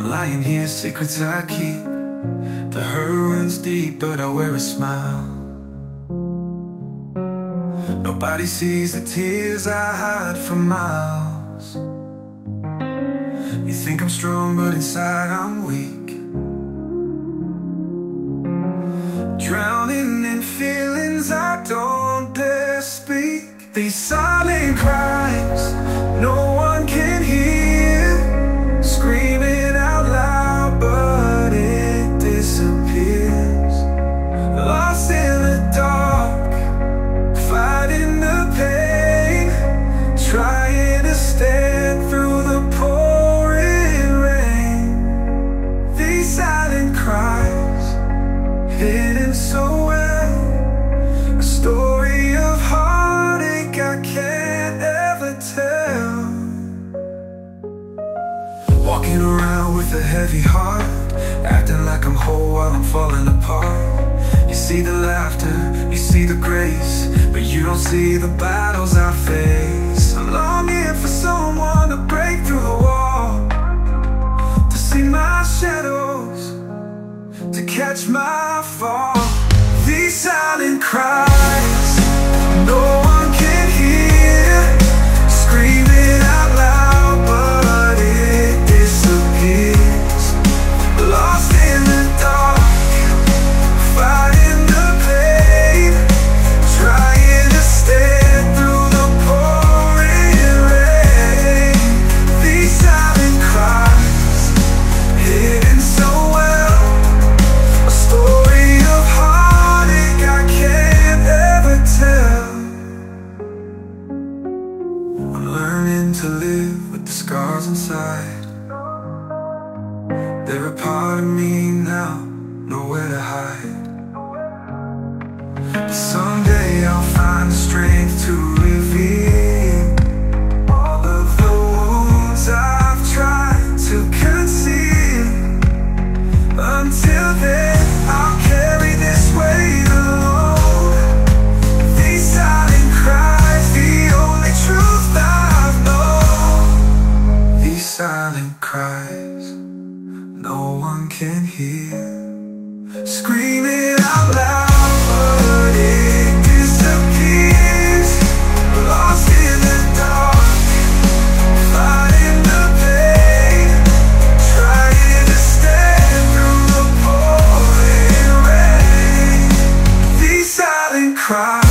lying here, secrets I keep. The hurt runs deep, but I wear a smile. Nobody sees the tears I hide for miles. You think I'm strong, but inside I'm weak, drowning in feelings I don't dare speak. These silent cries no one can hear, screaming out loud but it disappears. Lost in the dark, fighting the pain, trying to stand through the pouring rain. These silent cries, hidden so well, a story of heartache I can't ever tell. Walking around with a heavy heart, acting like I'm whole while I'm falling apart. You see the laughter, you see the grace, but you don't see the battles I face. I'm longing for someone to break through the wall, to see my shadows, to catch my fall. These silent cries no one can hear, screaming out loud but it disappears. Lost in the dark, fighting the pain, trying to stand through the pouring rain. These silent cries, hidden so well, a story of heartache I can't ever tell. I'm learning to live with the scars inside. They're a part of me now, nowhere to hide. But someday I'll find the strength to reveal all of the wounds I've tried to conceal. Until then, I'll carry this weight alone. These silent cries, the only truth I've known. These silent cries no one can hear, screaming out loud but it disappears. Lost in the dark, fighting the pain, trying to stand through the pouring rain. These silent cries,